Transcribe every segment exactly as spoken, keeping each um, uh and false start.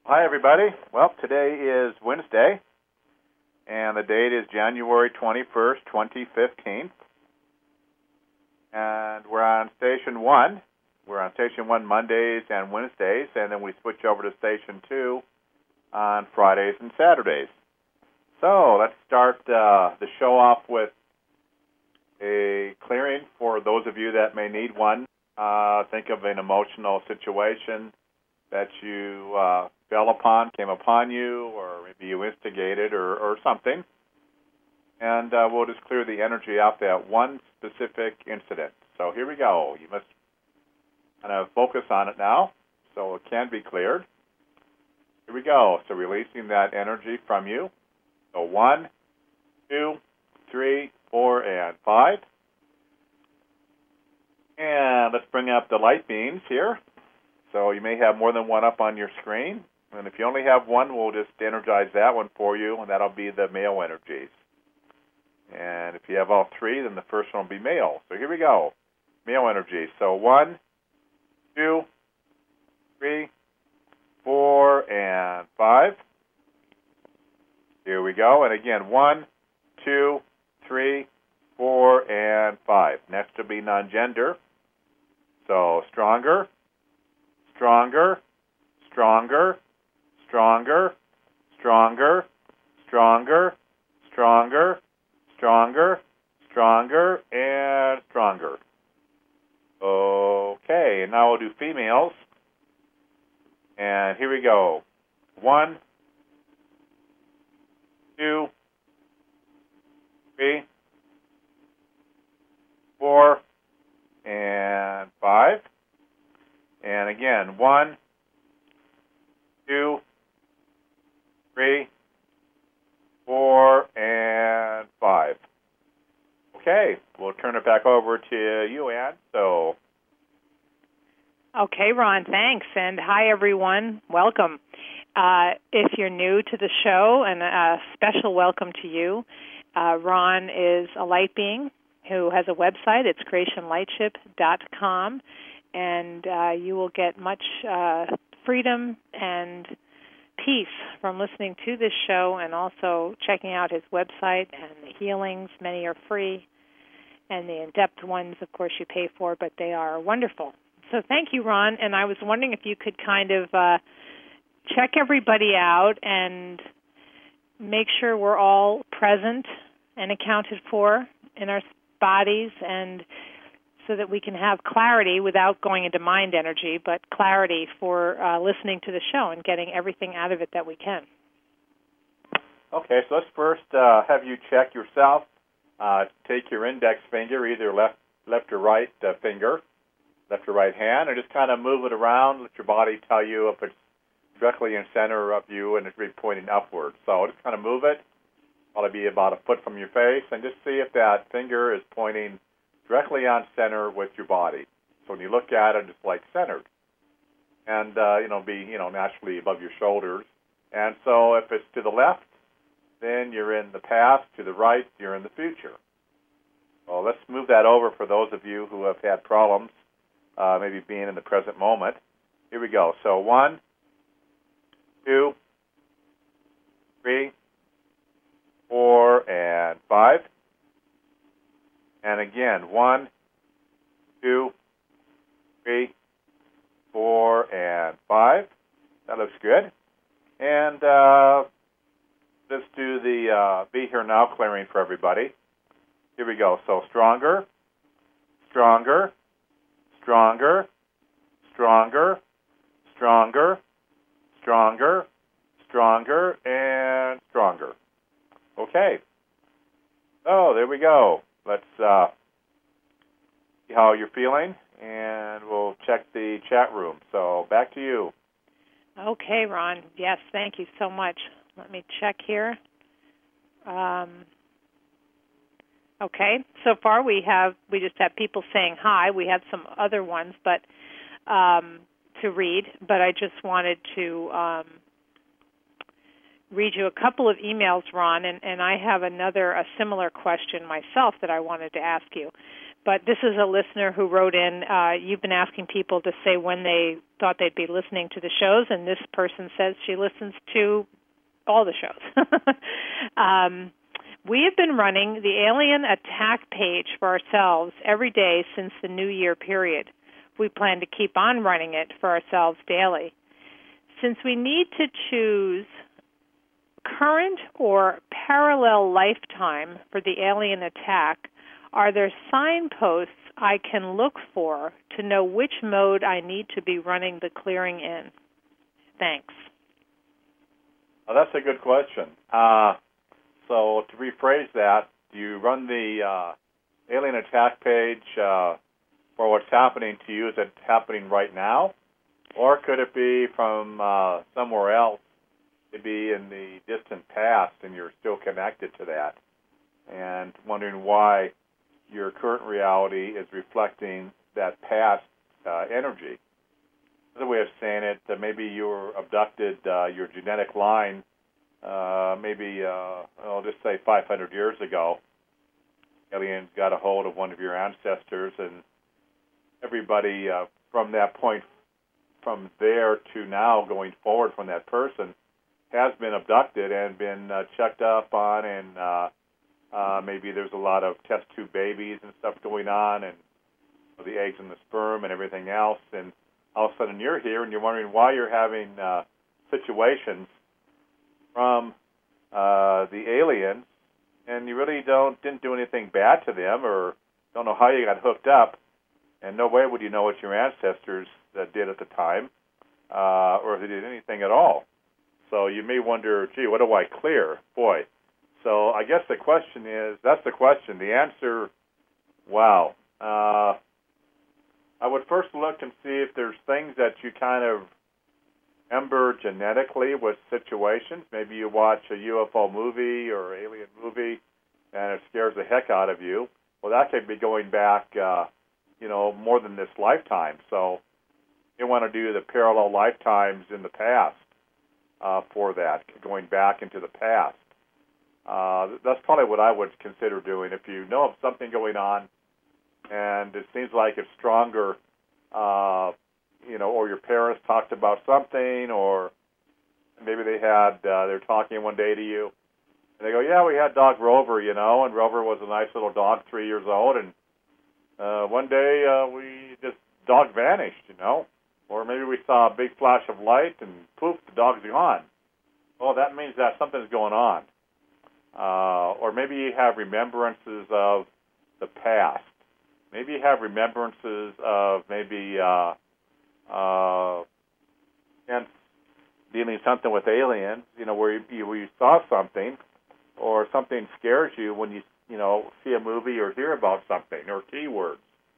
Hi, everybody. Well, today is Wednesday, and the date is January twenty-first, twenty fifteen. And we're on Station one. We're on Station one Mondays and Wednesdays, and then we switch over to Station two on Fridays and Saturdays. So let's start uh, the show off with a clearing for those of you that may need one. Uh, think of an emotional situation that you uh, fell upon, came upon you, or maybe you instigated or, or something. And uh, we'll just clear the energy out that one specific incident. So here we go. You must kind of focus on it now so it can be cleared. Here we go. So releasing that energy from you. So one, two, three, four, and five. And let's bring up the light beams here. So you may have more than one up on your screen. And if you only have one, we'll just energize that one for you, and that'll be the male energies. And if you have all three, then the first one will be male. So here we go. Male energies. So one, two, three, four, and five. Here we go. And again, one, two, three, four, and five. Next will be non-gender. So stronger, stronger, stronger, stronger, stronger, stronger, stronger, stronger, stronger, and stronger. Okay, and now we'll do females. And here we go. One, two, three, four, and five. And again, one, two, three, four, and five. Okay, we'll turn it back over to you, Ann. So. Okay, Ron, thanks. And hi, everyone. Welcome. Uh, if you're new to the show, and a special welcome to you. Uh, Ron is a light being who has a website. It's creation lightship dot com, and uh, you will get much uh, freedom and peace from listening to this show and also checking out his website and the healings. Many are free, and the in-depth ones, of course, you pay for, but they are wonderful. So thank you, Ron, and I was wondering if you could kind of uh, check everybody out and make sure we're all present and accounted for in our bodies, and so that we can have clarity without going into mind energy, but clarity for uh, listening to the show and getting everything out of it that we can. Okay, so let's first uh, have you check yourself. Uh, take your index finger, either left, left or right uh, finger, left or right hand, and just kind of move it around. Let your body tell you if it's directly in center of you and it's really pointing upward. So just kind of move it. Probably be about a foot from your face, and just see if that finger is pointing directly on center with your body. So when you look at it, it's like centered, and uh, you know, be you know naturally above your shoulders. And so if it's to the left, then you're in the past. To the right, you're in the future. Well, let's move that over for those of you who have had problems, uh, maybe being in the present moment. Here we go. So one, two, three, four, and five. And again, one, two, three, four, and five. That looks good. And uh, let's do the uh, Be Here Now clearing for everybody. Here we go. So stronger, stronger, stronger, stronger, stronger, stronger, stronger, and stronger. Okay. Oh, there we go. Let's uh, see how you're feeling, and we'll check the chat room. So back to you. Okay, Ron. Yes, thank you so much. Let me check here. Um, okay. So far, we have we just have people saying hi. We have some other ones, but um, to read. But I just wanted to um, read you a couple of emails, Ron, and, and I have another, a similar question myself that I wanted to ask you. But this is a listener who wrote in, uh, you've been asking people to say when they thought they'd be listening to the shows, and this person says she listens to all the shows. um, we have been running the Alien Attack page for ourselves every day since the New Year period. We plan to keep on running it for ourselves daily. Since we need to choose current or parallel lifetime for the alien attack, are there signposts I can look for to know which mode I need to be running the clearing in? Thanks. Well, that's a good question. Uh, so to rephrase that, do you run the uh, alien attack page uh, for what's happening to you? Is it happening right now? Or could it be from uh, somewhere else? It'd be in the distant past, and you're still connected to that, and wondering why your current reality is reflecting that past uh, energy. Another way of saying it, uh, maybe you were abducted, uh, your genetic line, uh, maybe, uh, I'll just say five hundred years ago. Aliens got a hold of one of your ancestors, and everybody uh, from that point, from there to now, going forward from that person, has been abducted and been uh, checked up on, and uh, uh, maybe there's a lot of test tube babies and stuff going on, and the eggs and the sperm and everything else, and all of a sudden you're here and you're wondering why you're having uh, situations from uh, the aliens, and you really don't didn't do anything bad to them, or don't know how you got hooked up, and no way would you know what your ancestors uh, did at the time, uh, or if they did anything at all. So you may wonder, gee, what do I clear? Boy. So I guess the question is, that's the question. The answer, wow. Uh, I would first look and see if there's things that you kind of ember genetically with situations. Maybe you watch a U F O movie or alien movie and it scares the heck out of you. Well, that could be going back, uh, you know, more than this lifetime. So you want to do the parallel lifetimes in the past. Uh, for that, going back into the past. Uh, that's probably what I would consider doing. If you know of something going on and it seems like it's stronger, uh, you know, or your parents talked about something, or maybe they had, uh, they're talking one day to you, and they go, yeah, we had dog Rover, you know, and Rover was a nice little dog, three years old, and uh, one day uh, we just, dog vanished, you know. Or maybe we saw a big flash of light and poof, the dog's gone. Well, that means that something's going on. Uh, or maybe you have remembrances of the past. Maybe you have remembrances of maybe uh, uh, and dealing something with aliens, you know, where you, where you saw something, or something scares you when you, you know, see a movie or hear about something, or keywords.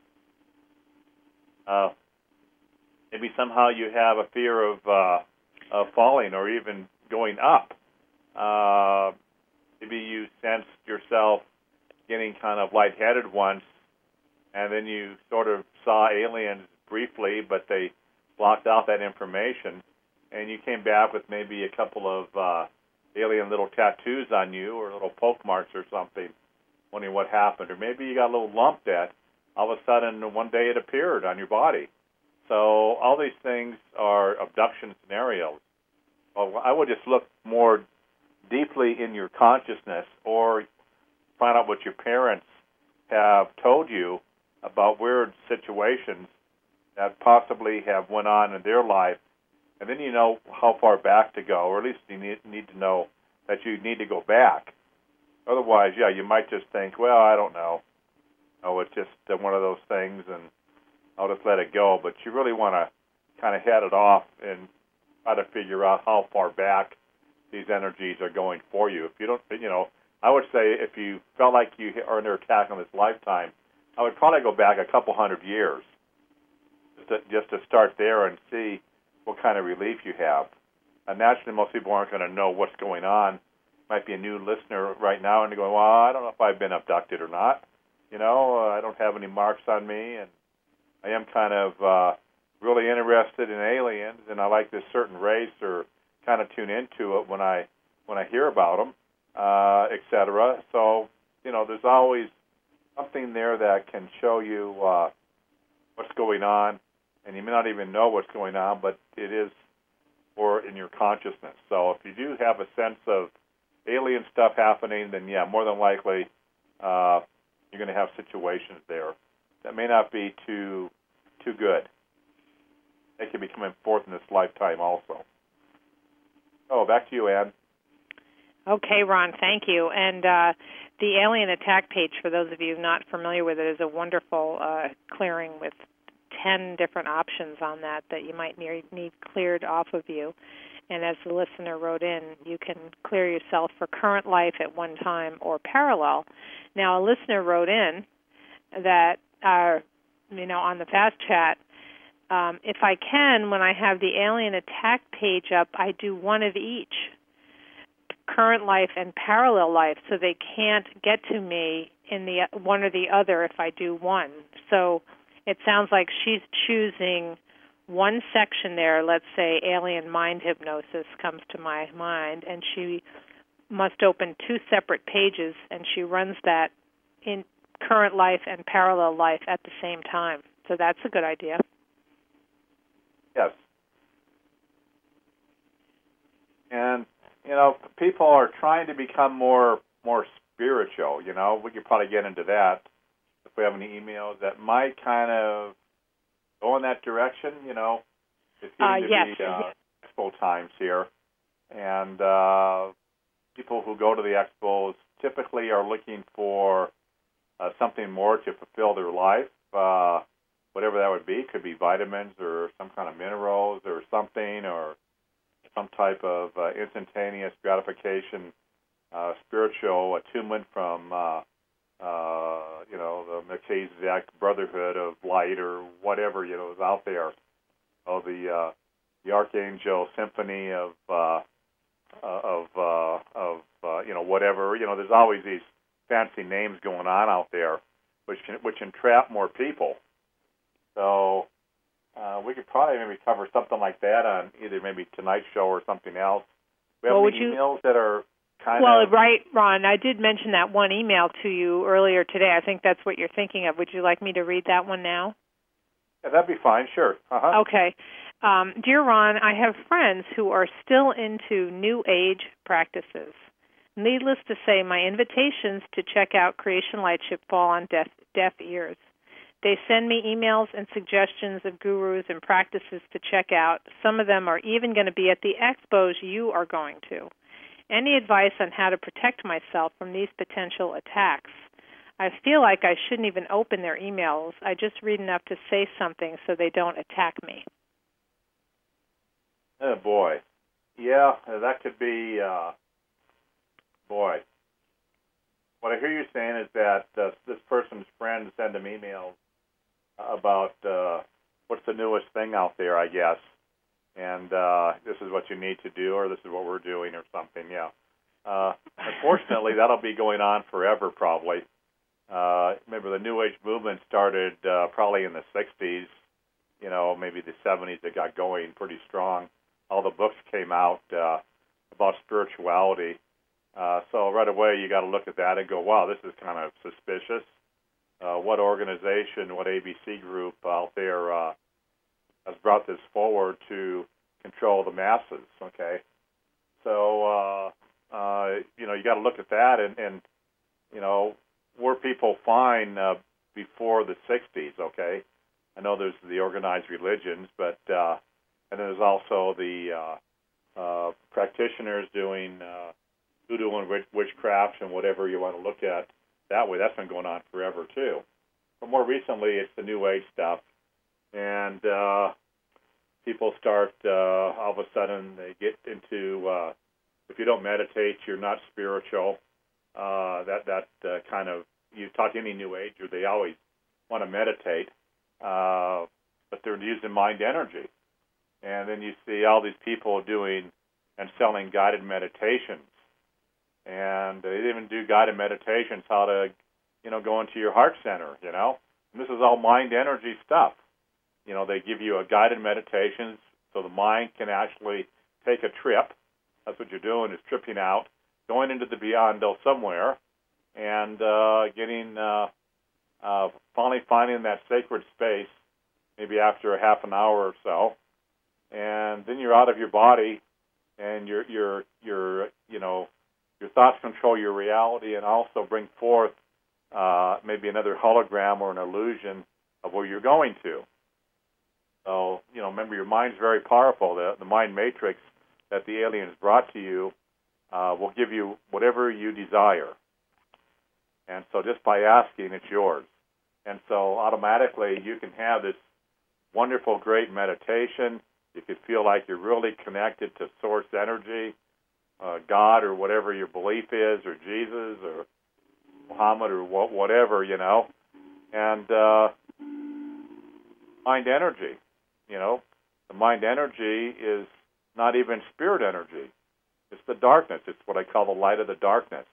Uh, Maybe somehow you have a fear of, uh, of falling or even going up. Uh, maybe you sensed yourself getting kind of lightheaded once, and then you sort of saw aliens briefly, but they blocked out that information, and you came back with maybe a couple of uh, alien little tattoos on you or little poke marks or something, wondering what happened. Or maybe you got a little lump that all of a sudden one day it appeared on your body. So all these things are abduction scenarios. Well, I would just look more deeply in your consciousness, or find out what your parents have told you about weird situations that possibly have went on in their life, and then you know how far back to go, or at least you need, need to know that you need to go back. Otherwise, yeah, you might just think, well, I don't know. Oh, it's just uh, one of those things, and I'll just let it go. But you really want to kind of head it off and try to figure out how far back these energies are going for you. If you don't, you know, I would say if you felt like you are under attack on this lifetime, I would probably go back a couple hundred years just to, just to start there and see what kind of relief you have. And naturally, most people aren't going to know what's going on. Might be a new listener right now, and they're going, well, I don't know if I've been abducted or not. You know, uh, I don't have any marks on me, and I am kind of uh, really interested in aliens, and I like this certain race, or kind of tune into it when I when I hear about them, uh, et cetera. So, you know, there's always something there that can show you uh, what's going on, and you may not even know what's going on, but it is or in your consciousness. So if you do have a sense of alien stuff happening, then yeah, more than likely uh, you're going to have situations there that may not be too too good. They can be coming forth in this lifetime also. Oh, back to you, Ann. Okay, Ron, thank you. And uh, the alien attack page, for those of you not familiar with it, is a wonderful uh, clearing with ten different options on that that you might need, need cleared off of you. And as the listener wrote in, you can clear yourself for current life at one time or parallel. Now, a listener wrote in that, uh, you know, on the fast chat, um, if I can, when I have the alien attack page up, I do one of each, current life and parallel life, so they can't get to me in the one or the other if I do one. So it sounds like she's choosing one section there. Let's say alien mind hypnosis comes to my mind, and she must open two separate pages, and she runs that in current life and parallel life at the same time. So that's a good idea. Yes. And, you know, people are trying to become more more spiritual, you know. We could probably get into that if we have any emails that might kind of go in that direction, you know. It's getting uh, to yes. be uh, expo times here. And uh, people who go to the expos typically are looking for uh, something more to fulfill their life, uh, whatever that would be. Could be vitamins or some kind of minerals or something, or some type of uh, instantaneous gratification, uh, spiritual attunement from, uh, uh, you know, the Melchizedek Brotherhood of Light or whatever, you know, is out there. Oh, the uh, the Archangel Symphony of uh, uh, of uh, of uh, you know, whatever. You know, there's always these fancy names going on out there, which can, which entrap more people. So uh, we could probably maybe cover something like that on either maybe tonight's show or something else. We have well, any would emails you, that are kind well, of... Well, right, Ron, I did mention that one email to you earlier today. I think that's what you're thinking of. Would you like me to read that one now? Yeah, that'd be fine, sure. Uh-huh. Okay. Um, Dear Ron, I have friends who are still into New Age practices. Needless to say, my invitations to check out Creation Lightship fall on deaf, deaf ears. They send me emails and suggestions of gurus and practices to check out. Some of them are even going to be at the expos you are going to. Any advice on how to protect myself from these potential attacks? I feel like I shouldn't even open their emails. I just read enough to say something so they don't attack me. Oh, boy. Yeah, that could be, uh, boy. What I hear you saying is that uh, this person's friends send them emails about uh, what's the newest thing out there, I guess, and uh, this is what you need to do, or this is what we're doing, or something, yeah. Uh, unfortunately, that'll be going on forever, probably. Uh, remember, the New Age movement started uh, probably in the sixties, you know, maybe the seventies. It got going pretty strong. All the books came out uh, about spirituality. Uh, so right away, you got to look at that and go, wow, this is kind of suspicious. Uh, what organization, what A B C group out there uh, has brought this forward to control the masses, okay? So, uh, uh, you know, you got to look at that and, and, you know, were people fine uh, before the sixties, okay? I know there's the organized religions, but, uh, and then there's also the uh, uh, practitioners doing uh, voodoo and witch- witchcraft and whatever you want to look at that way. That's been going on forever, too. But more recently, it's the New Age stuff. And uh, people start, uh, all of a sudden, they get into, uh, if you don't meditate, you're not spiritual. Uh, that that uh, kind of, you talk to any New Ager, they always want to meditate, uh, but they're using mind energy. And then you see all these people doing and selling guided meditations. And they even do guided meditations, how to, you know, go into your heart center, you know. And this is all mind energy stuff. You know, they give you a guided meditation so the mind can actually take a trip. That's what you're doing, is tripping out, going into the beyond somewhere, and uh, getting uh, uh, finally finding that sacred space, maybe after a half an hour or so, and then you're out of your body, and your your your you know your thoughts control your reality, and also bring forth uh, maybe another hologram or an illusion of where you're going to. So you know, remember, your mind's very powerful. The the mind matrix that the aliens brought to you uh, will give you whatever you desire. And so just by asking, it's yours. And so automatically you can have this wonderful, great meditation. You could feel like you're really connected to source energy, uh, God, or whatever your belief is, or Jesus, or Muhammad, or wh- whatever, you know. And uh, mind energy, you know. The mind energy is not even spirit energy. It's the darkness. It's what I call the light of the darkness.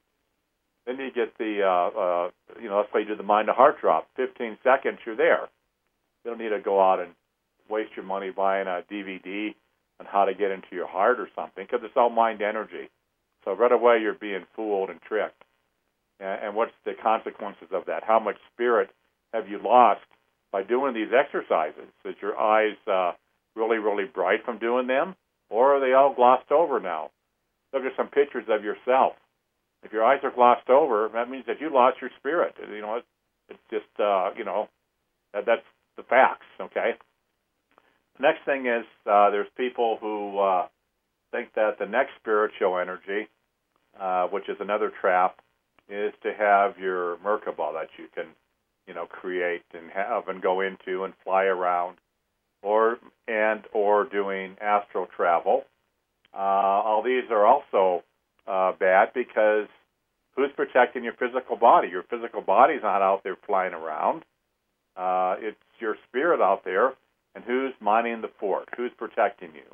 Then you get the, uh, uh, you know, let's say you do the mind to heart drop. fifteen seconds, you're there. You don't need to go out and waste your money buying a D V D on how to get into your heart or something, because it's all mind energy. So right away you're being fooled and tricked. And, and what's the consequences of that? How much spirit have you lost by doing these exercises? Is your eyes uh, really, really bright from doing them, or are they all glossed over now? Look at some pictures of yourself. If your eyes are glossed over, that means that you lost your spirit. You know, it's, it's just, uh, you know, that, that's the facts, okay? The next thing is uh, there's people who uh, think that the next spiritual energy, uh, which is another trap, is to have your Merkaba that you can, you know, create and have and go into and fly around, or and or doing astral travel. Uh, all these are also Uh, bad, because who's protecting your physical body? Your physical body's not out there flying around. Uh, it's your spirit out there, and who's mining the fort? Who's protecting you?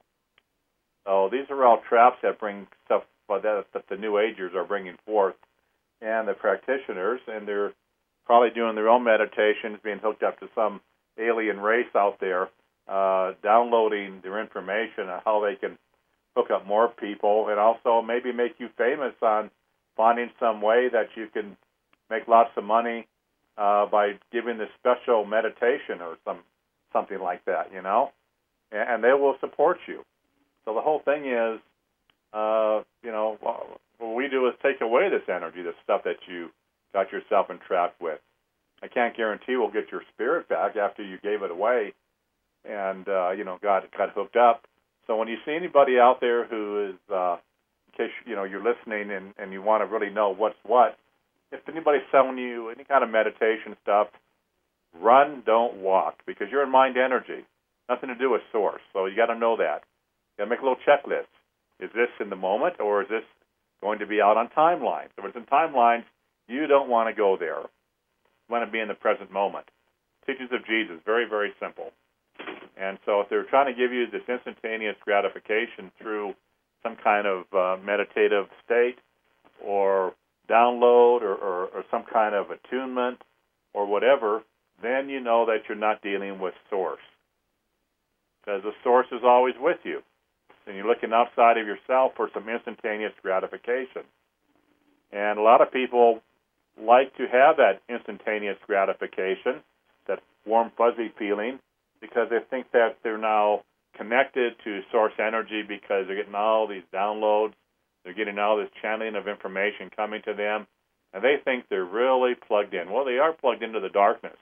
So these are all traps that bring stuff that, that the New Agers are bringing forth, and the practitioners, and they're probably doing their own meditations, being hooked up to some alien race out there, uh, downloading their information on how they can hook up more people, and also maybe make you famous on finding some way that you can make lots of money uh, by giving this special meditation or some something like that, you know, and, and they will support you. So the whole thing is, uh, you know, what we do is take away this energy, this stuff that you got yourself entrapped with. I can't guarantee we'll get your spirit back after you gave it away and, uh, you know, got got hooked up. So when you see anybody out there who is, uh, in case you know you're listening and, and you want to really know what's what, if anybody's selling you any kind of meditation stuff, run, don't walk, because you're in mind energy. Nothing to do with source. So you got to know that. You got to make a little checklist. Is this in the moment, or is this going to be out on timelines? If it's in timelines, you don't want to go there. You want to be in the present moment. Teachings of Jesus, very, very simple. And so if they're trying to give you this instantaneous gratification through some kind of uh, meditative state or download or, or, or some kind of attunement or whatever, then you know that you're not dealing with source. Because the source is always with you. And you're looking outside of yourself for some instantaneous gratification. And a lot of people like to have that instantaneous gratification, that warm, fuzzy feeling, because they think that they're now connected to source energy because they're getting all these downloads, they're getting all this channeling of information coming to them, and they think they're really plugged in. Well, they are plugged into the darkness.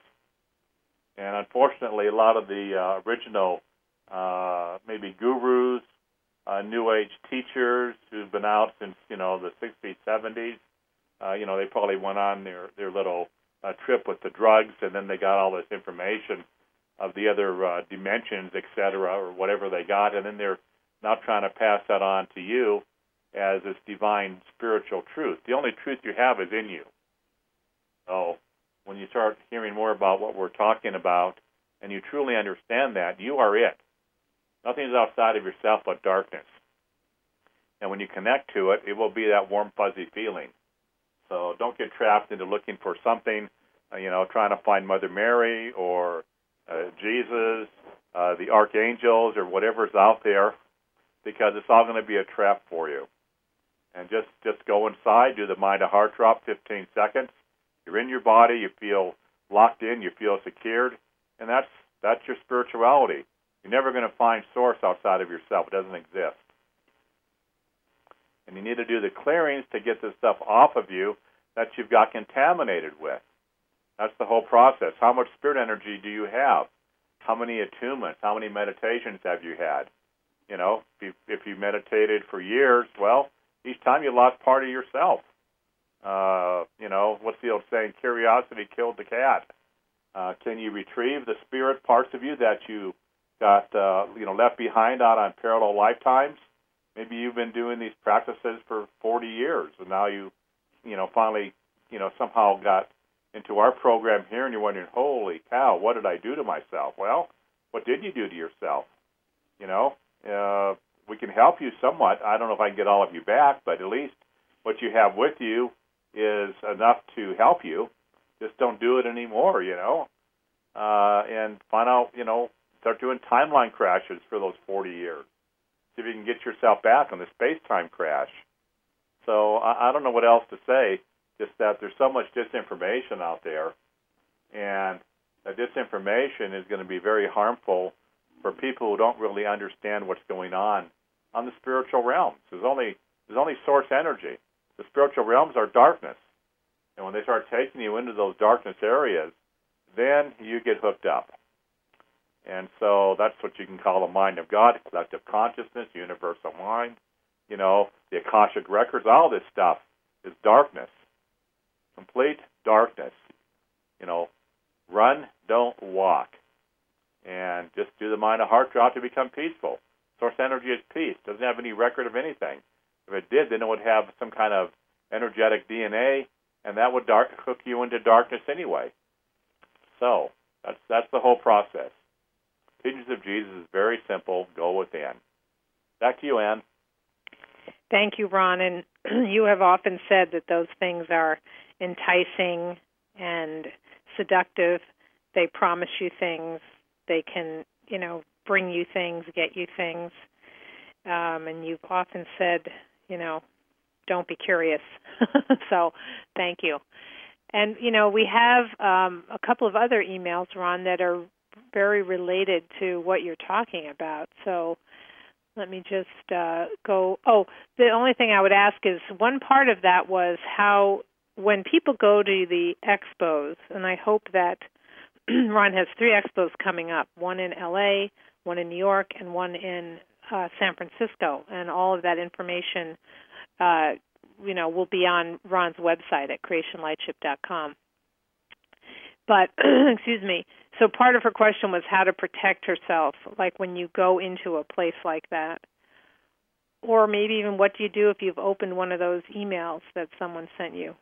And unfortunately, a lot of the uh, original uh, maybe gurus, uh, New Age teachers who've been out since, you know, the sixties, seventies, uh, you know, they probably went on their, their little uh, trip with the drugs, and then they got all this information of the other uh, dimensions, et cetera, or whatever they got, and then they're now trying to pass that on to you as this divine spiritual truth. The only truth you have is in you. So when you start hearing more about what we're talking about, and you truly understand that, you are it. Nothing is outside of yourself but darkness. And when you connect to it, it will be that warm, fuzzy feeling. So don't get trapped into looking for something, uh, you know, trying to find Mother Mary or Uh, Jesus, uh, the archangels, or whatever's out there, because it's all going to be a trap for you. And just, just go inside, do the mind to heart drop, fifteen seconds. You're in your body, you feel locked in, you feel secured, and that's that's your spirituality. You're never going to find source outside of yourself. It doesn't exist. And you need to do the clearings to get this stuff off of you that you've got contaminated with. That's the whole process. How much spirit energy do you have? How many attunements? How many meditations have you had? You know, if you, if you meditated for years, well, each time you lost part of yourself. Uh, you know, what's the old saying? Curiosity killed the cat. Uh, can you retrieve the spirit parts of you that you got, uh, you know, left behind out on parallel lifetimes? Maybe you've been doing these practices for forty years, and now you, you know, finally, you know, somehow got into our program here, and you're wondering, holy cow, what did I do to myself? Well, what did you do to yourself? You know, uh, we can help you somewhat. I don't know if I can get all of you back, but at least what you have with you is enough to help you. Just don't do it anymore, you know, uh, and find out, you know, start doing timeline crashes for those forty years. See if you can get yourself back on the space-time crash. So I, I don't know what else to say, just that there's so much disinformation out there, and that disinformation is going to be very harmful for people who don't really understand what's going on on the spiritual realms. There's only there's only source energy. The spiritual realms are darkness. And when they start taking you into those darkness areas, then you get hooked up. And so that's what you can call the mind of God, collective consciousness, universal mind, you know, the Akashic records, all this stuff is darkness, complete darkness. You know, run, don't walk. And just do the mind of heart drop to become peaceful. Source energy is peace. Doesn't have any record of anything. If it did, then it would have some kind of energetic D N A, and that would dark, hook you into darkness anyway. So that's that's the whole process. Teachings of Jesus is very simple. Go within. Back to you, Ann. Thank you, Ron. And you have often said that those things are enticing and seductive. They promise you things. They can, you know, bring you things, get you things. Um, and you've often said, you know, don't be curious. So thank you. And, you know, we have um, a couple of other emails, Ron, that are very related to what you're talking about. So let me just uh, go. Oh, the only thing I would ask is one part of that was how when people go to the expos, and I hope that Ron has three expos coming up, one in L A, one in New York, and one in uh, San Francisco, and all of that information uh, you know, will be on Ron's website at creation lightship dot com. But, excuse me, so part of her question was how to protect herself, like when you go into a place like that. Or maybe even what do you do if you've opened one of those emails that someone sent you?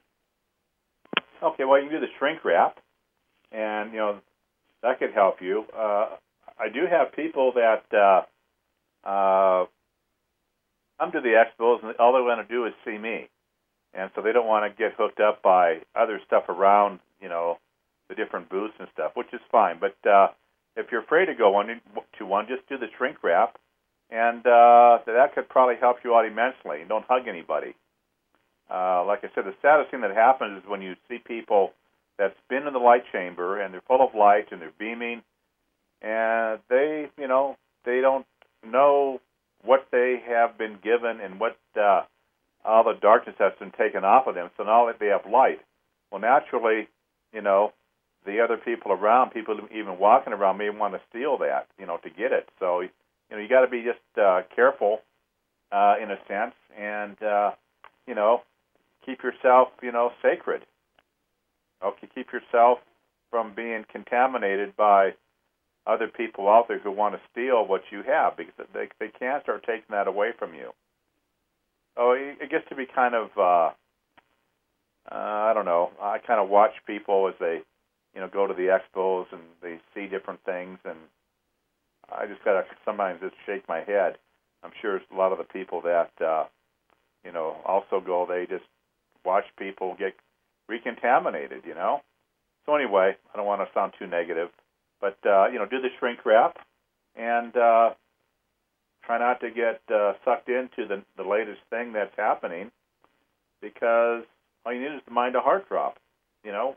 Okay, well, you can do the shrink wrap, and, you know, that could help you. Uh, I do have people that uh, uh, come to the expos, and all they want to do is see me. And so they don't want to get hooked up by other stuff around, you know, the different booths and stuff, which is fine. But uh, if you're afraid to go on to one, just do the shrink wrap, and uh, that could probably help you out immensely. Don't hug anybody. Uh, like I said, the saddest thing that happens is when you see people that's been in the light chamber, and they're full of light, and they're beaming, and they, you know, they don't know what they have been given and what uh, all the darkness has been taken off of them. So now that they have light, well, naturally, you know, the other people around, people even walking around, may want to steal that, you know, to get it. So, you know, you got to be just uh, careful uh, in a sense, and uh, you know, keep yourself, you know, sacred. Okay, keep yourself from being contaminated by other people out there who want to steal what you have, because they they can't start taking that away from you. Oh, it gets to be kind of, uh, uh, I don't know, I kind of watch people as they, you know, go to the expos and they see different things, and I just got to sometimes just shake my head. I'm sure a lot of the people that, uh, you know, also go, they just watch people get recontaminated, you know. So anyway, I don't want to sound too negative, but, uh, you know, do the shrink wrap, and uh, try not to get uh, sucked into the, the latest thing that's happening, because all you need is the mind to heart drop. You know,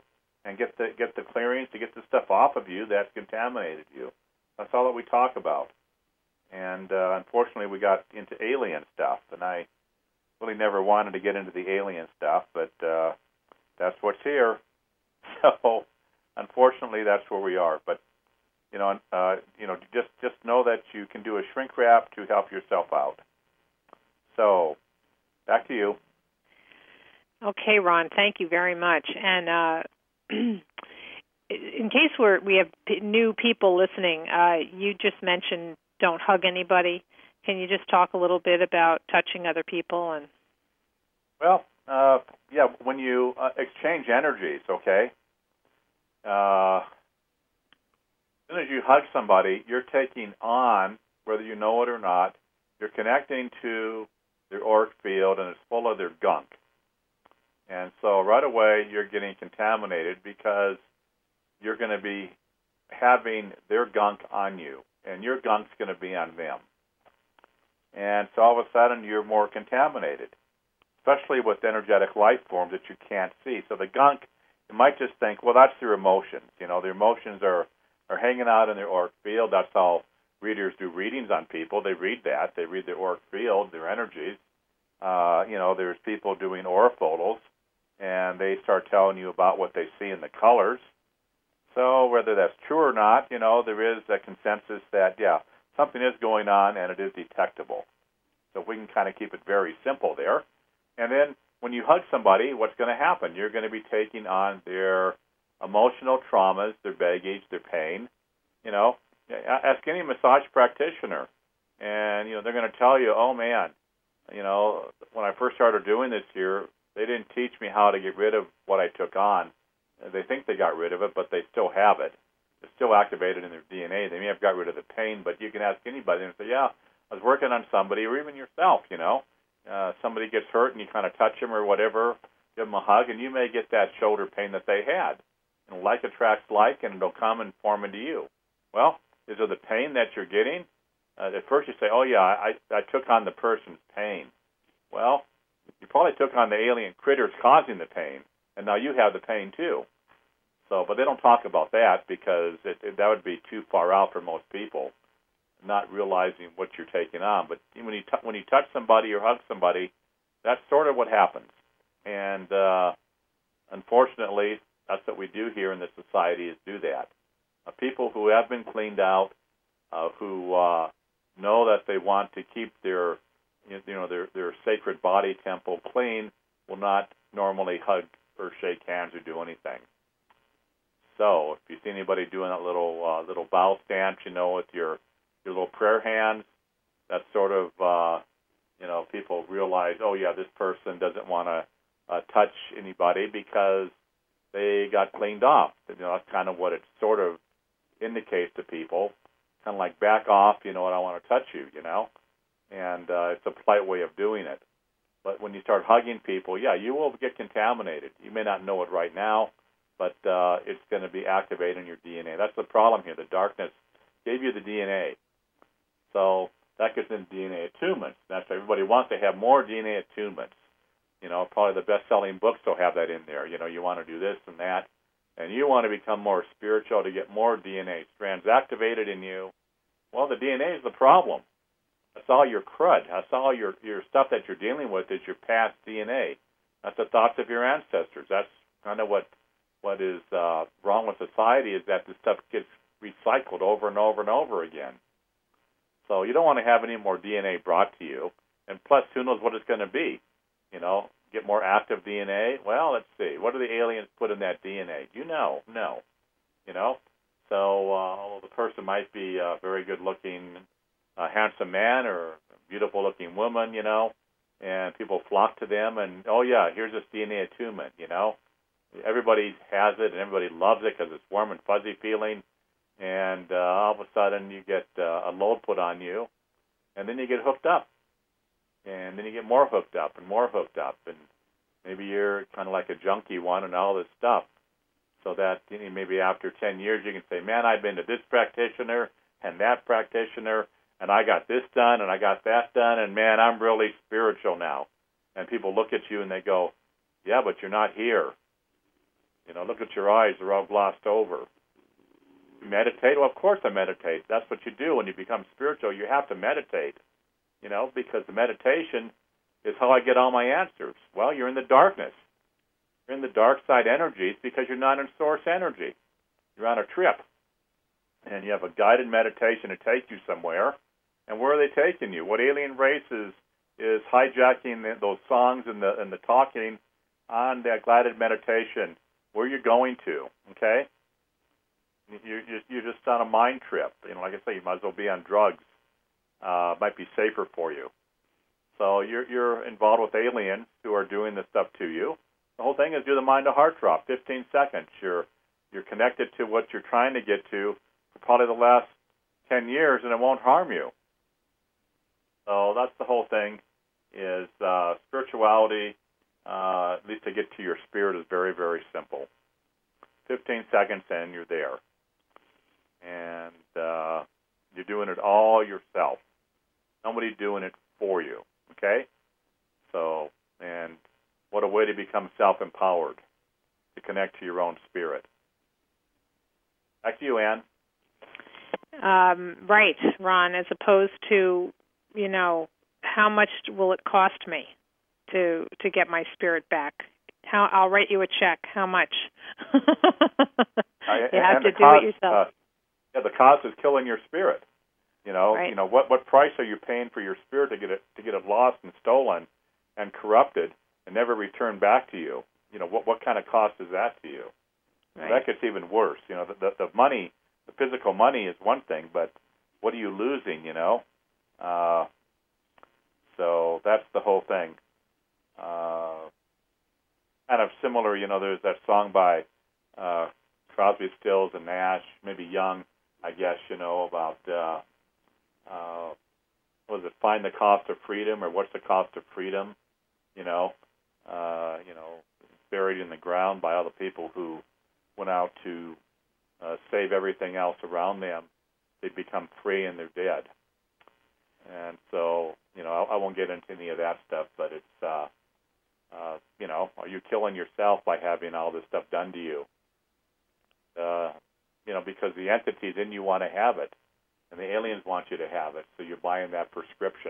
and get the get the clearings to get the stuff off of you that's contaminated you. That's all that we talk about. And uh, unfortunately, we got into alien stuff, and I really never wanted to get into the alien stuff, but uh, that's what's here. So, unfortunately, that's where we are. But you know, uh, you know, just just know that you can do a shrink wrap to help yourself out. So, back to you. Okay, Ron. Thank you very much. And uh, in case we're, we have p- new people listening, uh, you just mentioned don't hug anybody. Can you just talk a little bit about touching other people? And Well, uh, yeah, when you uh, exchange energies, okay, uh, as soon as you hug somebody, you're taking on, whether you know it or not, you're connecting to their auric field, and it's full of their gunk. And so right away, you're getting contaminated because you're going to be having their gunk on you, and your gunk's going to be on them. And so all of a sudden, you're more contaminated, especially with energetic life forms that you can't see. So the gunk, you might just think, well, that's their emotions. You know, their emotions are, are hanging out in their auric field. That's how readers do readings on people. They read that. They read their auric field, their energies. Uh, you know, there's people doing auriphotos, and they start telling you about what they see in the colors. So whether that's true or not, you know, there is a consensus that, yeah, something is going on and it is detectable. So we can kind of keep it very simple there. And then when you hug somebody, what's going to happen? You're going to be taking on their emotional traumas, their baggage, their pain. You know, ask any massage practitioner, and, you know, they're going to tell you, oh, man, you know, when I first started doing this here, they didn't teach me how to get rid of what I took on. They think they got rid of it, but they still have it. It's still activated in their D N A. They may have got rid of the pain, but you can ask anybody and say, yeah, I was working on somebody, or even yourself, you know. Uh, somebody gets hurt and you kind of touch them or whatever, give them a hug, and you may get that shoulder pain that they had. And like attracts like, and it'll come and form into you. Well, is it the pain that you're getting? Uh, at first you say, oh, yeah, I, I took on the person's pain. Well, you probably took on the alien critters causing the pain, and now you have the pain too. So, but they don't talk about that because it, it, that would be too far out for most people, not realizing what you're taking on. But when you t- when you touch somebody or hug somebody, that's sort of what happens. And uh, unfortunately, that's what we do here in this society, is do that. Uh, people who have been cleaned out, uh, who uh, know that they want to keep their you know their their sacred body temple clean, will not normally hug or shake hands or do anything. So if you see anybody doing that little uh, little bow stance, you know, with your your little prayer hands, that's sort of uh, you know, people realize, oh yeah, this person doesn't want to uh, touch anybody because they got cleaned off. You know, that's kind of what it sort of indicates to people, kind of like back off. You know, I don't want to touch you. You know, and uh, it's a polite way of doing it. But when you start hugging people, yeah, you will get contaminated. You may not know it right now, but uh, it's going to be activated in your D N A. That's the problem here. The darkness gave you the D N A. So that gets into D N A attunements. That's why everybody wants to have more D N A attunements. You know, probably the best-selling books will have that in there. You know, you want to do this and that, and you want to become more spiritual to get more D N A strands activated in you. Well, the D N A is the problem. That's all your crud. That's all your, your stuff that you're dealing with is your past D N A. That's the thoughts of your ancestors. That's kind of what what is uh, wrong with society, is that this stuff gets recycled over and over and over again. So you don't want to have any more D N A brought to you. And plus, who knows what it's going to be? You know, get more active D N A? Well, let's see. What do the aliens put in that D N A? Do you know? No. You know? So uh, the person might be a very good-looking, uh, handsome man or a beautiful-looking woman, you know, and people flock to them. And, oh, yeah, here's this D N A attunement, you know. Everybody has it, and everybody loves it because it's warm and fuzzy feeling. And uh, all of a sudden you get uh, a load put on you, and then you get hooked up. And then you get more hooked up and more hooked up. And maybe you're kind of like a junkie wanting all this stuff. So that you know, maybe after ten years you can say, man, I've been to this practitioner and that practitioner, and I got this done and I got that done, and man, I'm really spiritual now. And people look at you and they go, yeah, but you're not here. You know, look at your eyes; they're all glossed over. You meditate? Well, of course I meditate. That's what you do when you become spiritual. You have to meditate. You know, because the meditation is how I get all my answers. Well, you're in the darkness. You're in the dark side energies because you're not in source energy. You're on a trip. And you have a guided meditation to take you somewhere. And where are they taking you? What alien race is, is hijacking the, those songs and the and the talking on that guided meditation? Where you're going to, okay? You're, you're just on a mind trip. You know, like I say, you might as well be on drugs. Uh, might be safer for you. So you're you're involved with aliens who are doing this stuff to you. The whole thing is do the mind to heart drop, fifteen seconds. You're you're connected to what you're trying to get to for probably the last ten years, and it won't harm you. So that's the whole thing. Is uh, spirituality, uh, at least to get to your spirit, is very very simple. fifteen seconds in, you're there, and uh, you're doing it all yourself. Nobody doing it for you. Okay? So, and what a way to become self-empowered, to connect to your own spirit. Back to you, Ann. Um, right, Ron, as opposed to, you know, how much will it cost me to to get my spirit back? How I'll write you a check. How much? you have to do cost, it yourself. Uh, yeah, the cost is killing your spirit. You know, right. you know what what price are you paying for your spirit to get it to get it lost and stolen and corrupted and never returned back to you? You know, what what kind of cost is that to you? Right. That gets even worse. You know, the, the the money, the physical money is one thing, but what are you losing? You know, uh, so that's the whole thing. Uh, kind of similar. You know, there's that song by uh, Crosby, Stills, and Nash, maybe Young, I guess. You know about. Uh, Uh, what was it, Find the Cost of Freedom, or What's the Cost of Freedom? You know, uh, you know, buried in the ground by all the people who went out to uh, save everything else around them. They become free and they're dead. And so, you know, I, I won't get into any of that stuff, but it's, uh, uh, you know, are you killing yourself by having all this stuff done to you? Uh, you know, because the entities in you want to have it. And the aliens want you to have it, so you're buying that prescription.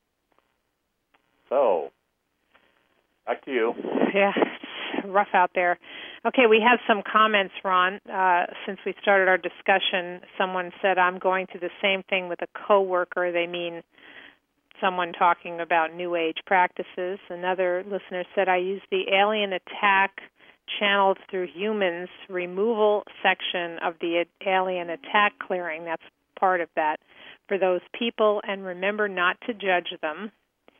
So, back to you. Yeah, it's rough out there. Okay, we have some comments, Ron. Uh, since we started our discussion, someone said, I'm going through the same thing with a coworker. They mean someone talking about New Age practices. Another listener said, I use the alien attack channeled through humans removal section of the alien attack clearing. That's part of that for those people, and remember not to judge them.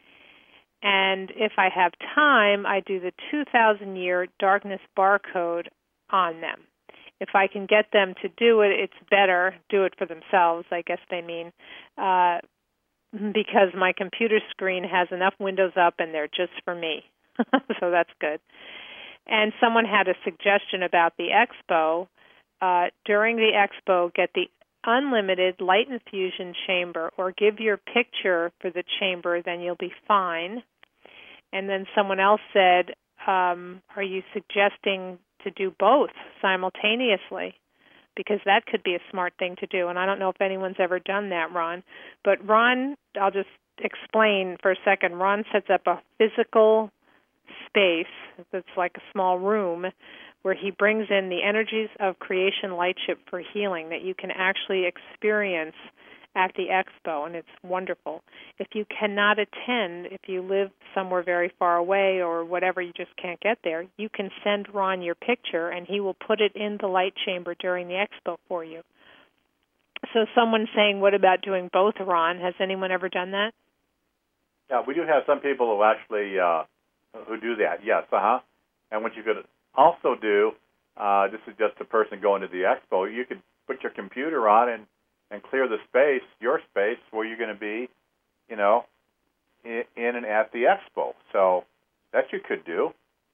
And if I have time, I do the two thousand year darkness barcode on them. If I can get them to do it, it's better. Do it for themselves, I guess they mean, uh, because my computer screen has enough windows up and they're just for me. So that's good. And someone had a suggestion about the expo. Uh, during the expo, get the unlimited light infusion chamber, or give your picture for the chamber, then you'll be fine. And then someone else said, um, are you suggesting to do both simultaneously? Because that could be a smart thing to do. And I don't know if anyone's ever done that, Ron. But Ron, I'll just explain for a second. Ron sets up a physical space that's like a small room where he brings in the energies of creation lightship for healing that you can actually experience at the expo, and it's wonderful. If you cannot attend, if you live somewhere very far away or whatever, you just can't get there, you can send Ron your picture, and he will put it in the light chamber during the expo for you. So someone's saying, what about doing both, Ron? Has anyone ever done that? Yeah, we do have some people who actually uh, who do that, yes, uh-huh. And what you could also do, uh, this is just a person going to the expo, you could put your computer on and, and clear the space, your space, where you're going to be, you know, in, in and at the expo. So that you could do.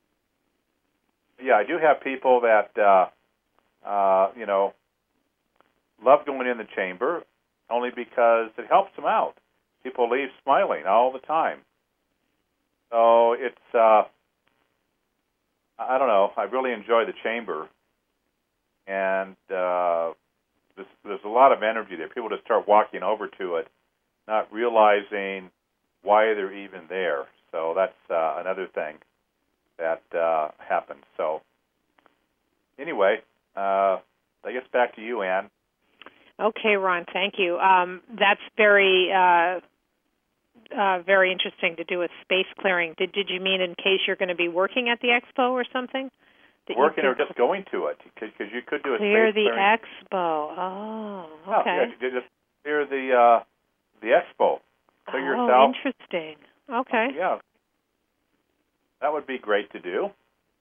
Yeah, I do have people that, uh, uh, you know, love going in the chamber only because it helps them out. People leave smiling all the time. So it's... Uh, I don't know. I really enjoy the chamber, and uh, there's, there's a lot of energy there. People just start walking over to it, not realizing why they're even there. So that's uh, another thing that uh, happens. So anyway, uh, I guess back to you, Ann. Okay, Ron, thank you. Um, that's very, uh, uh, very interesting to do with space clearing. Did Did you mean in case you're going to be working at the expo or something? That Working you or just going to it, because you could do a clear space the clearing. expo. Oh, Oh, okay. yeah, just clear the uh, the expo. Clear oh, yourself. interesting. Okay. Yeah, that would be great to do.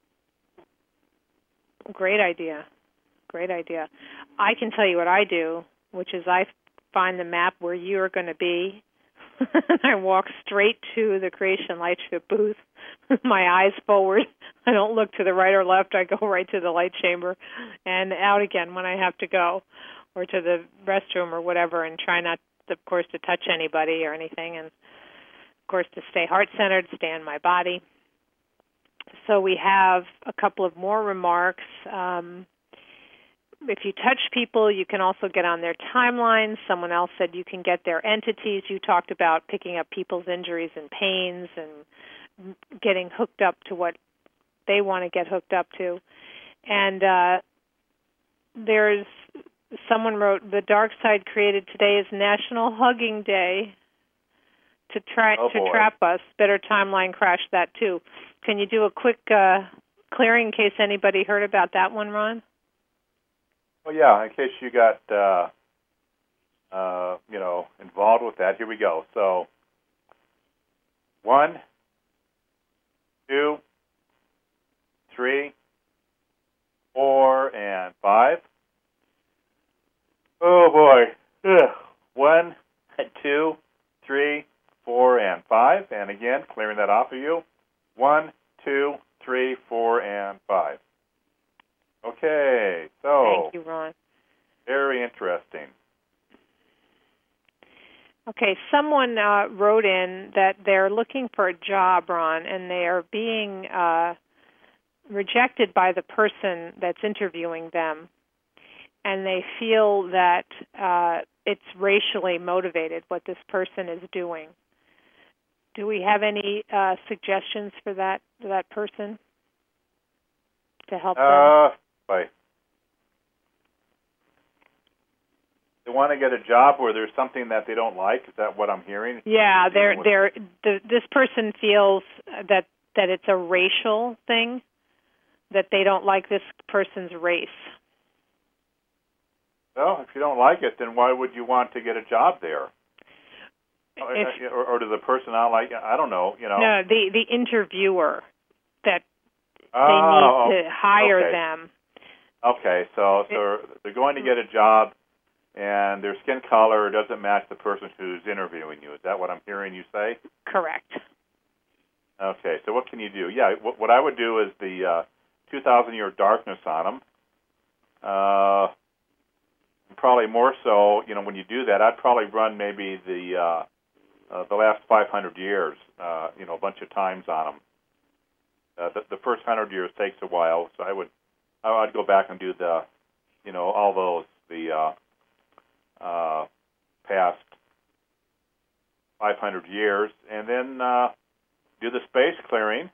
Great idea. Great idea. I can tell you what I do, which is I find the map where you're going to be, and I walk straight to the Creation Lightship booth with my eyes forward. I don't look to the right or left. I go right to the light chamber and out again when I have to go, or to the restroom or whatever, and try not, of course, to touch anybody or anything, and, of course, to stay heart-centered, stay in my body. So we have a couple of more remarks. Um, if you touch people, you can also get on their timelines. Someone else said you can get their entities. You talked about picking up people's injuries and pains and getting hooked up to what they want to get hooked up to. And uh, there's someone wrote, the dark side created today is National Hugging Day to try Oh, to boy. trap us. Better timeline crash that too. Can you do a quick uh, clearing in case anybody heard about that one, Ron? Well, yeah, in case you got, uh, uh, you know, involved with that, here we go. So, one, two, three, four, and five. Oh, boy. Ugh. One, two, three, four, and five. And again, clearing that off of you. One, two, three, four, and five. Okay, so Thank you, Ron. very interesting. Okay, someone uh, wrote in that they're looking for a job, Ron, and they are being uh, rejected by the person that's interviewing them, and they feel that uh, it's racially motivated, what this person is doing. Do we have any uh, suggestions for that for that person to help them? Uh, boy. They want to get a job where there's something that they don't like. Is that what I'm hearing? Yeah, they're With- they're the, this person feels that that it's a racial thing, that they don't like this person's race. Well, if you don't like it, then why would you want to get a job there? If, or, or does the person not like it? I don't know. You know. no, the the interviewer that oh, they need to hire okay. them. Okay, so so they're going to get a job, and their skin color doesn't match the person who's interviewing you. Is that what I'm hearing you say? Correct. Okay, so what can you do? Yeah, what, what I would do is the uh, two thousand year darkness on them. Uh, probably more so, you know, when you do that, I'd probably run maybe the uh, uh, the last five hundred years, uh, you know, a bunch of times on them. Uh, the, the first hundred years takes a while, so I would I'd go back and do the, you know, all those the uh, uh, past five hundred years, and then uh, do the space clearing.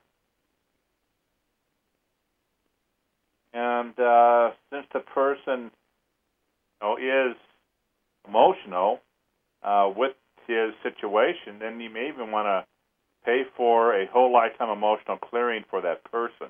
And uh, since the person, you know, is emotional uh, with his situation, then you may even want to pay for a whole lifetime emotional clearing for that person.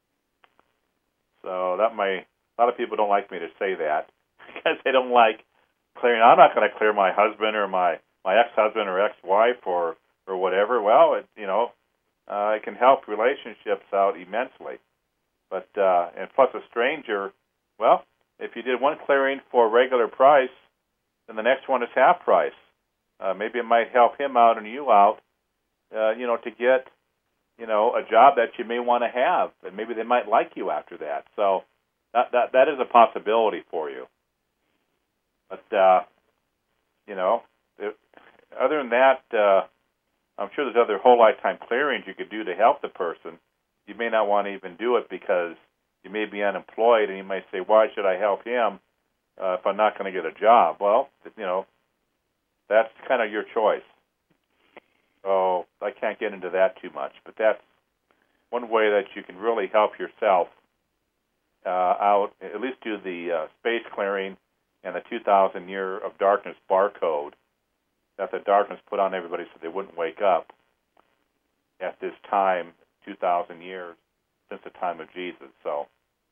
So that may, a lot of people don't like me to say that because they don't like clearing. I'm not going to clear my husband or my, my ex-husband or ex-wife or, or whatever. Well, it, you know, uh, it can help relationships out immensely. But, uh, and plus a stranger, well, if you did one clearing for regular price, then the next one is half price. Uh, maybe it might help him out and you out, uh, you know, to get, you know, a job that you may want to have, and maybe they might like you after that. So that that that is a possibility for you. But uh, you know, it, other than that, uh, I'm sure there's other whole lifetime clearings you could do to help the person. you may not want to even do it because you may be unemployed, and you may say, why should I help him uh, if I'm not going to get a job? Well, you know, that's kind of your choice. So I can't get into that too much, but that's one way that you can really help yourself uh, out, at least do the uh, space clearing and the two thousand year of darkness barcode that the darkness put on everybody so they wouldn't wake up at this time, two thousand years since the time of Jesus. So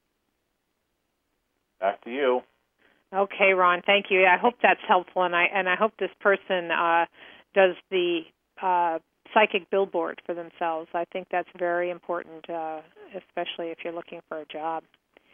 back to you. Okay, Ron, thank you. I hope that's helpful, and I and I hope this person uh, does the uh, psychic billboard for themselves. I think that's very important, uh, especially if you're looking for a job.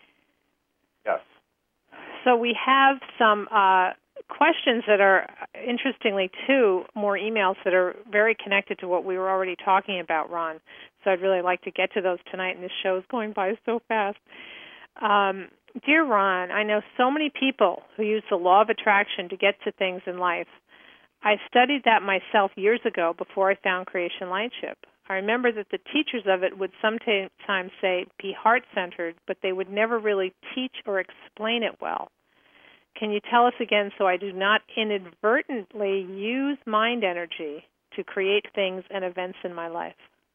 Yes. So we have some uh, questions that are, interestingly, too, more emails that are very connected to what we were already talking about, Ron. So I'd really like to get to those tonight, and this show is going by so fast. Um, Dear Ron, I know so many people who use the law of attraction to get to things in life. I studied that myself years ago before I found Creation Lightship. I remember that the teachers of it would sometimes say, be heart-centered, but they would never really teach or explain it well. Can you tell us again so I do not inadvertently use mind energy to create things and events in my life?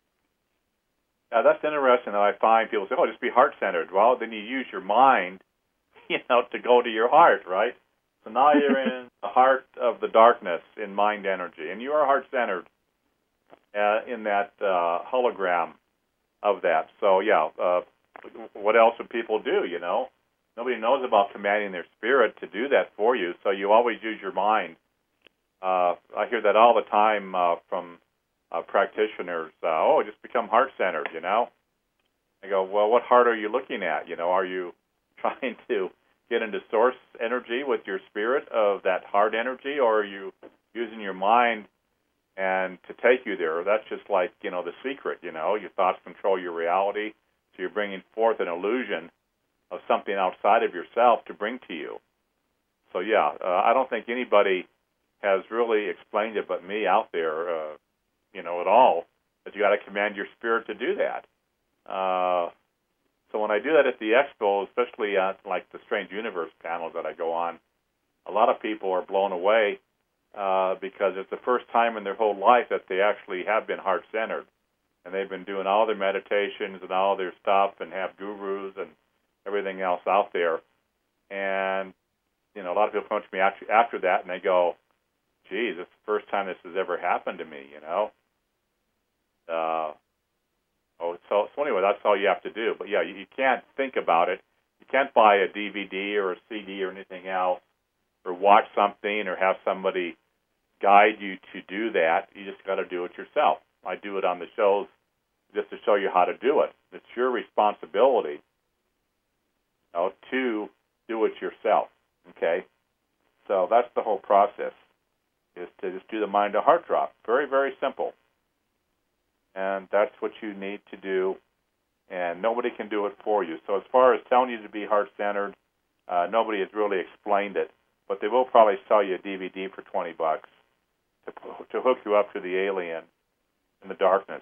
Now, that's interesting that I find people say, oh, just be heart-centered. Well, then you use your mind, you know, to go to your heart, right? So now you're in the heart of the darkness in mind energy, and you are heart-centered uh, in that uh, hologram of that. So, yeah, uh, what else would people do, you know? Nobody knows about commanding their spirit to do that for you, so you always use your mind. Uh, I hear that all the time uh, from uh, practitioners. Uh, oh, just become heart-centered, you know? I go, well, what heart are you looking at? You know, are you trying to get into source energy with your spirit of that heart energy, or are you using your mind and to take you there? That's just like, you know, The Secret, you know, your thoughts control your reality, so you're bringing forth an illusion of something outside of yourself to bring to you. So, yeah, uh, I don't think anybody has really explained it but me out there, uh, you know, at all, that you got to command your spirit to do that. Uh, so when I do that at the expo, especially at like the Strange Universe panels that I go on, a lot of people are blown away uh, because it's the first time in their whole life that they actually have been heart-centered. And they've been doing all their meditations and all their stuff and have gurus and everything else out there. And, you know, a lot of people come to me after, after that and they go, geez, it's the first time this has ever happened to me, you know. Uh, oh, so, so anyway, that's all you have to do. But, yeah, you, you can't think about it. You can't buy a D V D or a C D or anything else or watch something or have somebody guide you to do that. You just got to do it yourself. I do it on the shows just to show you how to do it. It's your responsibility, you know, to do it yourself, okay? So that's the whole process, is to just do the mind-to-heart drop. Very, very simple. And that's what you need to do, and nobody can do it for you. So as far as telling you to be heart-centered, uh, nobody has really explained it, but they will probably sell you a D V D for twenty bucks to, to hook you up to the alien in the darkness.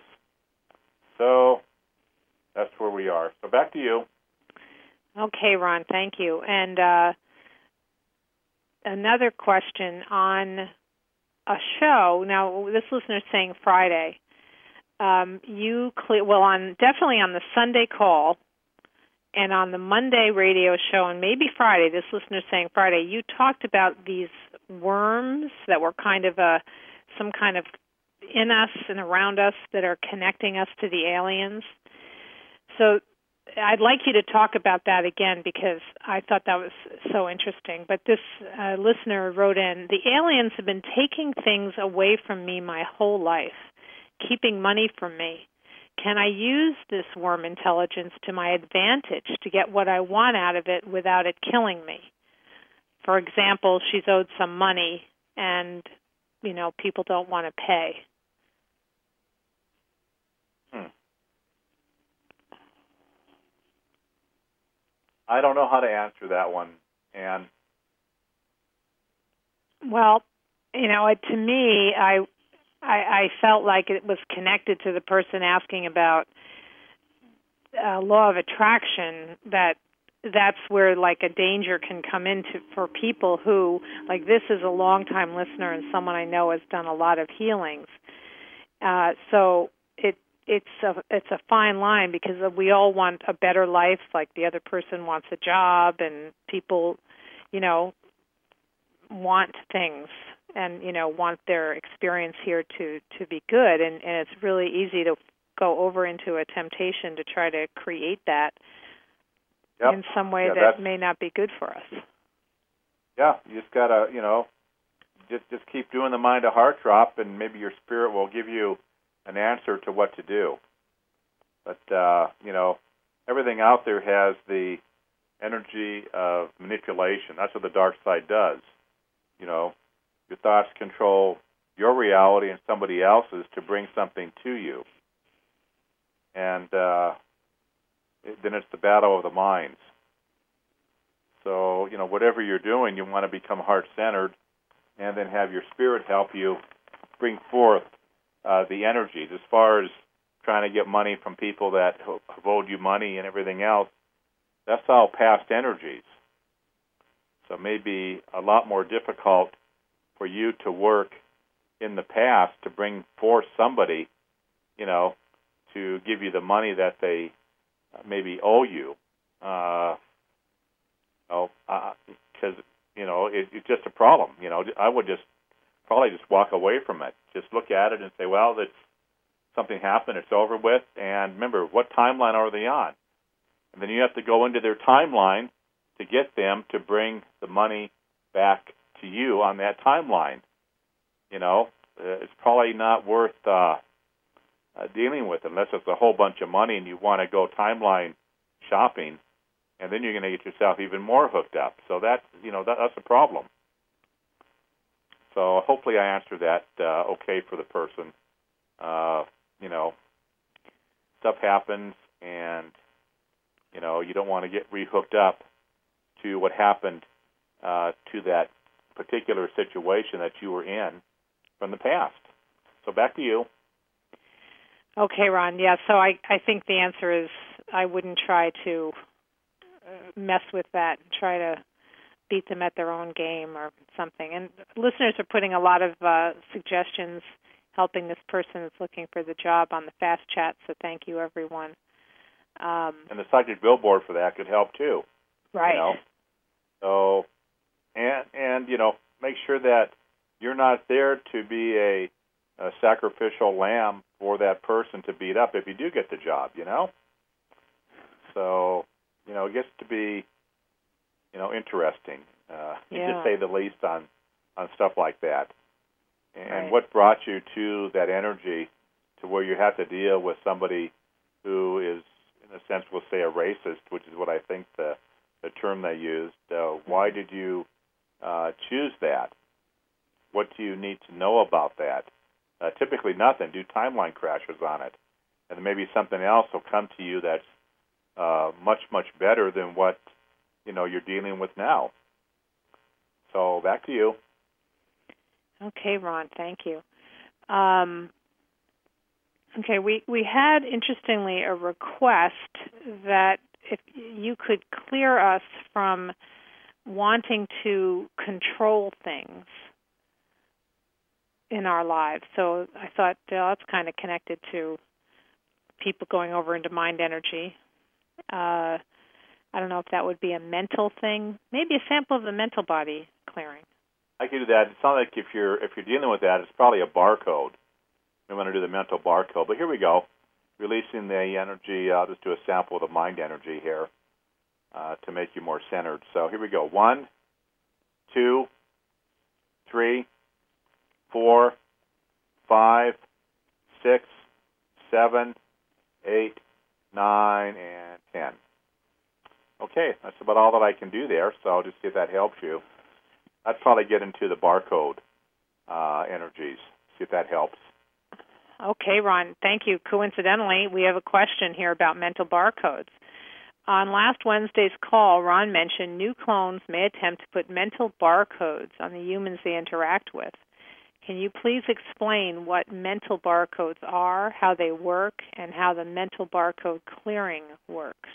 So that's where we are. So back to you. Okay, Ron, thank you. And uh, another question on a show. Now, this listener is saying Friday. Um, you cle- well, on definitely on the Sunday call and on the Monday radio show, and maybe Friday. This listener is saying Friday. You talked about these worms that were kind of a some kind of in us and around us that are connecting us to the aliens. So I'd like you to talk about that again because I thought that was so interesting. But this uh, listener wrote in, the aliens have been taking things away from me my whole life, keeping money from me. Can I use this worm intelligence to my advantage to get what I want out of it without it killing me? For example, she's owed some money and, you know, people don't want to pay. Hmm. I don't know how to answer that one, Anne. Well, you know, it, to me, I, I I felt like it was connected to the person asking about uh, law of attraction, that that's where like a danger can come into for people who, like this is a long-time listener and someone I know has done a lot of healings. Uh, so it it's a it's a fine line, because we all want a better life, like the other person wants a job, and people, you know, want things and, you know, want their experience here to, to be good. And, and it's really easy to go over into a temptation to try to create that yep. in some way yeah, that may not be good for us. Yeah, you just got to, you know, just just keep doing the mind to heart drop, and maybe your spirit will give you an answer to what to do. But, uh, you know, everything out there has the energy of manipulation. That's what the dark side does. You know, your thoughts control your reality and somebody else's to bring something to you. And uh, it, then it's the battle of the minds. So, you know, whatever you're doing, you want to become heart-centered and then have your spirit help you bring forth uh, the energies. As far as trying to get money from people that have owed you money and everything else, that's all past energies. So it may be a lot more difficult for you to work in the past to bring forth somebody, you know, to give you the money that they maybe owe you. Uh, oh, because, uh, you know, it, it's just a problem. You know, I would just probably just walk away from it. Just look at it and say, well, that's something happened, it's over with, and remember, what timeline are they on? And then you have to go into their timeline to get them to bring the money back to you on that timeline. You know, uh, it's probably not worth uh, uh, dealing with unless it's a whole bunch of money and you want to go timeline shopping, and then you're going to get yourself even more hooked up. So that's, you know, that, that's a problem. So hopefully I answered that uh, okay for the person. Uh, you know, stuff happens, and, you know, you don't want to get re-hooked up to what happened uh, to that particular situation that you were in from the past. So back to you. Okay, Ron. Yeah, so I, I think the answer is I wouldn't try to mess with that and try to beat them at their own game or something. And listeners are putting a lot of uh, suggestions helping this person that's looking for the job on the Fast Chat, so thank you, everyone. Um, and the psychic billboard for that could help, too. Right. You know? So, and, and, you know, make sure that you're not there to be a, a sacrificial lamb for that person to beat up if you do get the job, you know? So, you know, it gets to be, you know, interesting, uh, yeah. to say the least, on, on stuff like that. And right. what brought you to that energy to where you have to deal with somebody who is, in a sense, we'll say a racist, which is what I think the, the term they used. Uh, why did you uh, choose that? What do you need to know about that? Uh, typically nothing. Do timeline crashes on it. And then maybe something else will come to you that's uh, much, much better than what, you know, you're dealing with now. So back to you. Okay, Ron, thank you. Um, okay, we, we had, interestingly, a request that if you could clear us from wanting to control things in our lives. So I thought, well, that's kind of connected to people going over into mind energy. Uh, I don't know if that would be a mental thing. Maybe a sample of the mental body clearing. I could do that. It's not like if you're if you're dealing with that, it's probably a barcode. We want to do the mental barcode. But here we go. Releasing the energy. I'll just do a sample of the mind energy here uh, to make you more centered. So here we go. One, two, three, four, five, six, seven, eight, nine, and ten. Okay, that's about all that I can do there. So I'll just see if that helps you. I'd probably get into the barcode uh, energies, see if that helps. Okay, Ron, thank you. Coincidentally, we have a question here about mental barcodes. On last Wednesday's call, Ron mentioned new clones may attempt to put mental barcodes on the humans they interact with. Can you please explain what mental barcodes are, how they work, and how the mental barcode clearing works?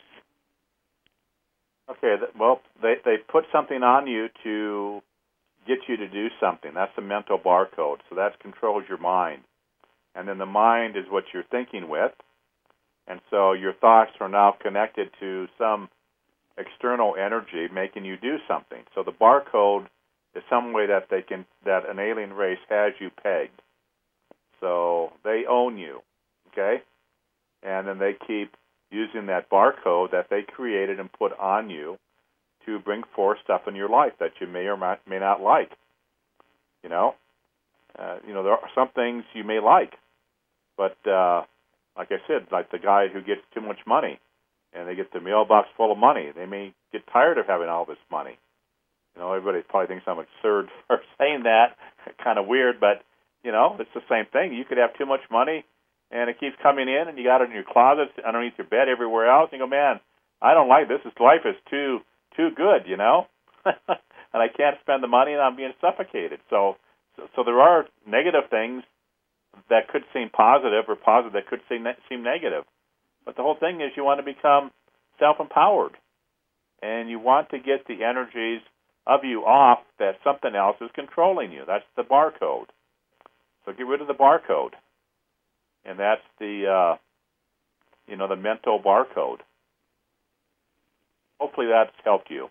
Okay, well, they, they put something on you to get you to do something. That's the mental barcode. So that controls your mind. And then the mind is what you're thinking with. And so your thoughts are now connected to some external energy making you do something. So the barcode is some way that they can that an alien race has you pegged. So they own you, okay? And then they keep using that barcode that they created and put on you to bring forth stuff in your life that you may or may not like. You know, uh, you know there are some things you may like, but uh, like I said, like the guy who gets too much money, and they get the mailbox full of money, they may get tired of having all this money. You know, everybody probably thinks I'm absurd for saying that, kind of weird, but you know, it's the same thing. You could have too much money, and it keeps coming in, and you got it in your closet, underneath your bed, everywhere else. And you go, man, I don't like this. This life is too too good, you know, and I can't spend the money, and I'm being suffocated. So, so, so there are negative things that could seem positive, or positive that could seem seem negative. But the whole thing is, you want to become self-empowered, and you want to get the energies of you off that something else is controlling you. That's the barcode. So get rid of the barcode. And that's the, uh, you know, the mental barcode. Hopefully that's helped you.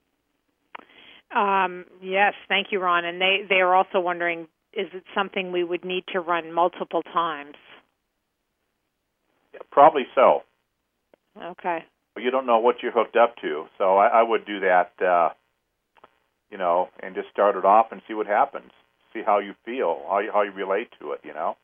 Um, yes, thank you, Ron. And they, they are also wondering, is it something we would need to run multiple times? Yeah, probably so. Okay. But you don't know what you're hooked up to, so I, I would do that, uh, you know, and just start it off and see what happens. See how you feel, how you, how you relate to it, you know.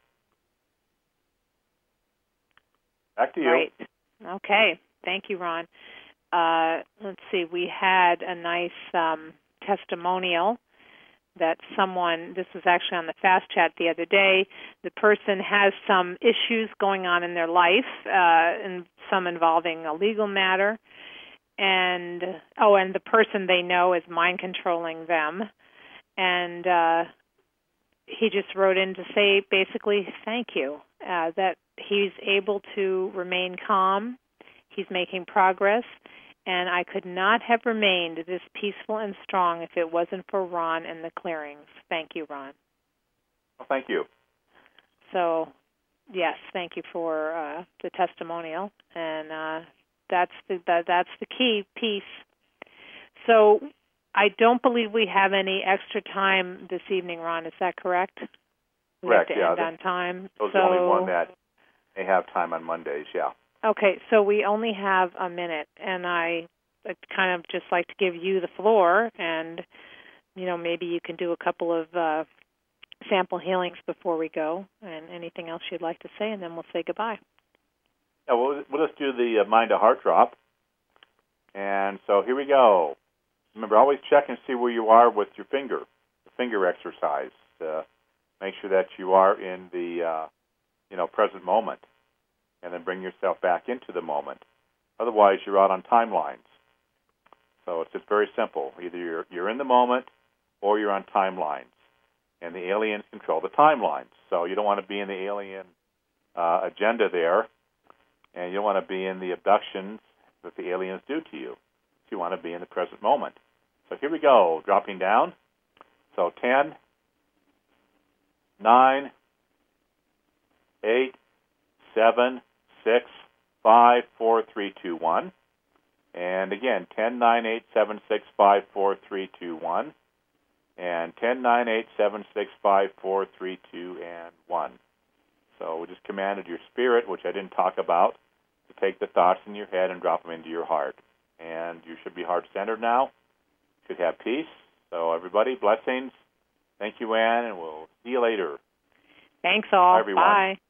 Back to you. Right. Okay. Thank you, Ron. Uh, let's see. We had a nice um, testimonial that someone, this was actually on the Fast Chat the other day, the person has some issues going on in their life, uh, and some involving a legal matter. And, oh, and the person they know is mind controlling them. And uh, he just wrote in to say, basically, thank you, uh, that he's able to remain calm, he's making progress, and I could not have remained this peaceful and strong if it wasn't for Ron and the clearings. Thank you, Ron. Well, thank you. So, yes, thank you for uh, the testimonial, and uh, that's the that, that's the key piece. So, I don't believe we have any extra time this evening, Ron. Is that correct? We Correct. have to yeah, end on time. Those so, are the only one that may have time on Mondays. Yeah. Okay, so we only have a minute, and I I'd kind of just like to give you the floor, and you know maybe you can do a couple of uh, sample healings before we go, and anything else you'd like to say, and then we'll say goodbye. Yeah, we'll, we'll just do the uh, mind to heart drop, and so here we go. Remember, always check and see where you are with your finger, the finger exercise. Uh, make sure that you are in the uh, you know present moment, and then bring yourself back into the moment. Otherwise, you're out on timelines. So it's just very simple. Either you're, you're in the moment or you're on timelines. And the aliens control the timelines. So you don't want to be in the alien uh, agenda there, and you don't want to be in the abductions that the aliens do to you. So you want to be in the present moment. So here we go, dropping down. So ten, nine, eight, seven, six, five, four, three, two, one. And again, ten, nine, eight, seven, six, five, four, three, two, one. And ten, nine, eight, seven, six, five, four, three, two, and one. So we just commanded your spirit, which I didn't talk about, to take the thoughts in your head and drop them into your heart. And you should be heart-centered now. You should have peace. So everybody, blessings. Thank you, Ann, and we'll see you later. Thanks all. Bye, everyone. Bye.